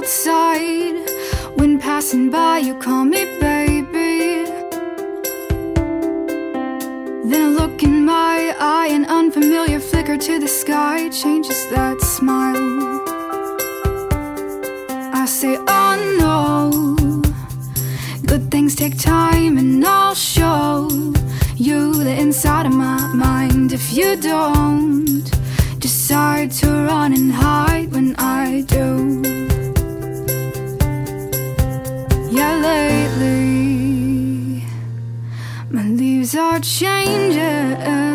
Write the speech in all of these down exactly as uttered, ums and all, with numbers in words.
outside. When passing by, you call me baby. Then a look in my eye, an unfamiliar flicker to the sky changes that smile. I say, oh no, good things take time, and I'll show you the inside of my mind. If you don't decide to run and hide when I do. Yeah, lately my leaves are changing,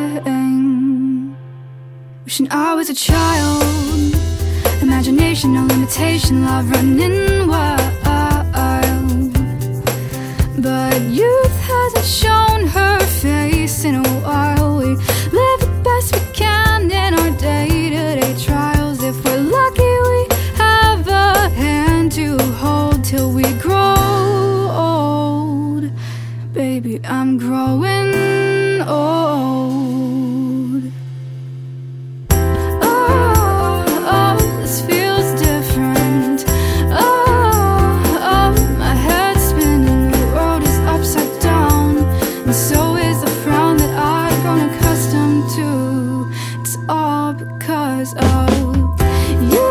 wishing I was a child. Imagination, no limitation, love running wild. But youth hasn't shown her face in a while. We live the best we can in our day-to-day trials. If we're lucky, we have a hand to hold till we grow old. Baby, I'm growing old. Because of you,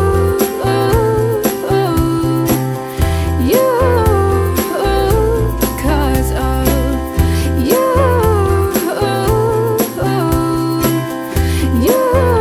you, because of you, you.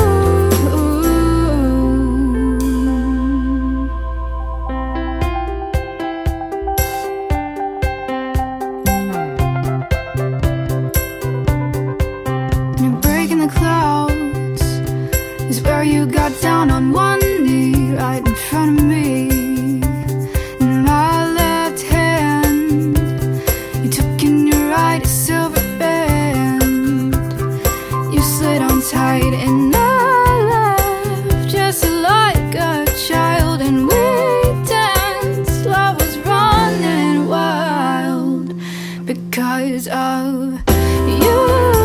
You're breaking the clouds is where you got down on one knee right in front of me. In my left hand, you took in your right a silver band. You slid on tight and I laughed just like a child, and we danced. Love was running wild because of you.